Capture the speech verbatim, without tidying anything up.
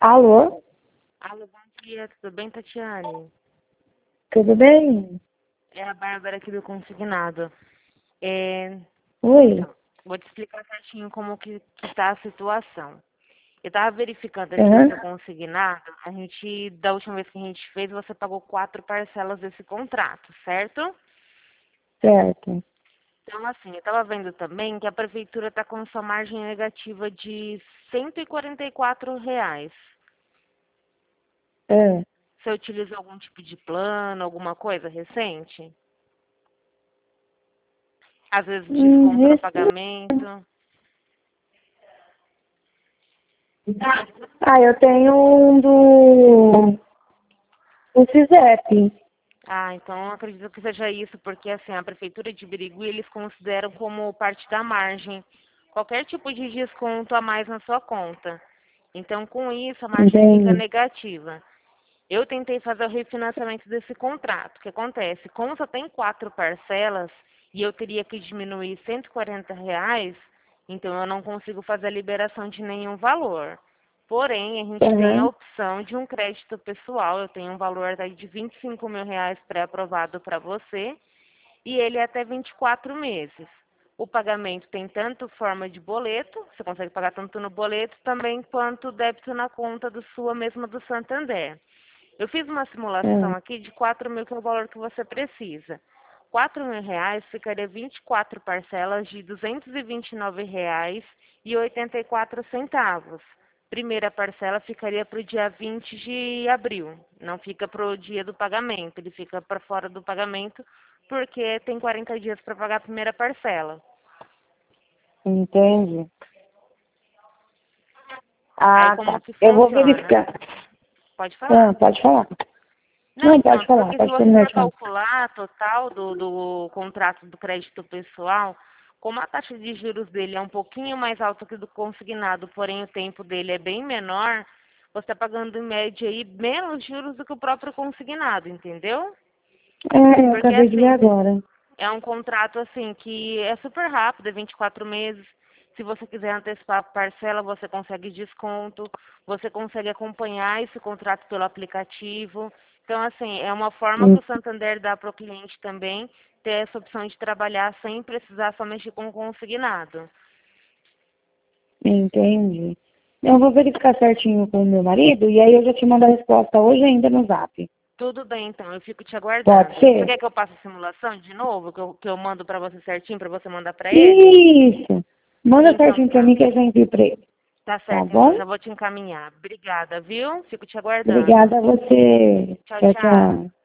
Alô? Alô, bom dia, tudo bem, Tatiane? Tudo bem? É a Bárbara aqui do Consignado. É, Oi? então, vou te explicar certinho como que, que tá a situação. Eu estava verificando aqui o Aham, seu consignado, a gente, da última vez que a gente fez, você pagou quatro parcelas desse contrato, certo? certo. Então, assim, eu estava vendo também que a prefeitura está com sua margem negativa de cento e quarenta e quatro reais. É. Você utilizou algum tipo de plano, alguma coisa recente? Às vezes Hum, desconto no esse- pagamento. Ah, eu tenho um do, do CISEP. Ah, então eu acredito que seja isso, porque assim, a prefeitura de Birigui, eles consideram como parte da margem qualquer tipo de desconto a mais na sua conta. Então, com isso, a margem fica Entendi. negativa. Eu tentei fazer o refinanciamento desse contrato. O que acontece? Como só tem quatro parcelas e eu teria que diminuir cento e quarenta reais, então eu não consigo fazer a liberação de nenhum valor. Porém, a gente tem a Aham. opção de um crédito pessoal. Eu tenho um valor daí de vinte e cinco mil reais pré-aprovado para você e ele é até vinte e quatro meses. O pagamento tem tanto forma de boleto, você consegue pagar tanto no boleto também quanto débito na conta do sua mesma do Santander. Eu fiz uma simulação É. aqui de quatro mil, que é o valor que você precisa. Quatro mil reais ficaria vinte e quatro parcelas de duzentos e vinte e nove reais e oitenta e quatro centavos. Primeira parcela ficaria para o dia vinte de abril, não fica para o dia do pagamento, ele fica para fora do pagamento porque tem quarenta dias para pagar a primeira parcela. Entendi. Aí Ah, como tá. que Eu vou funciona? verificar. Pode Ah, falar. pode falar. Não, Não, então, pode falar. porque se Pode você terminar for de falar. calcular a total do, do contrato do crédito pessoal, como a taxa de juros dele é um pouquinho mais alta que do consignado, porém o tempo dele é bem menor, você está pagando em média aí menos juros do que o próprio consignado, entendeu? É, eu Porque acabei de ver assim, agora. é um contrato assim que é super rápido, é vinte e quatro meses. Se você quiser antecipar a parcela, você consegue desconto, você consegue acompanhar esse contrato pelo aplicativo. Então, assim, é uma forma que Hum, o Santander dá para o cliente também ter essa opção de trabalhar sem precisar só mexer com o consignado. Entendi. Eu vou verificar certinho com o meu marido e aí eu já te mando a resposta hoje ainda no Zap. Tudo bem, então, eu fico te Pode aguardando. Você ser? quer que eu passe a simulação de novo, que eu, que eu mando para você certinho, para você mandar para ele? Isso. Manda Então certinho pra tá. mim que eu já envio pra ele. Tá Tá certo, então, bom? já vou te encaminhar. Obrigada, viu? Fico te aguardando. Obrigada a você. Tchau, Tchau, tchau. tchau.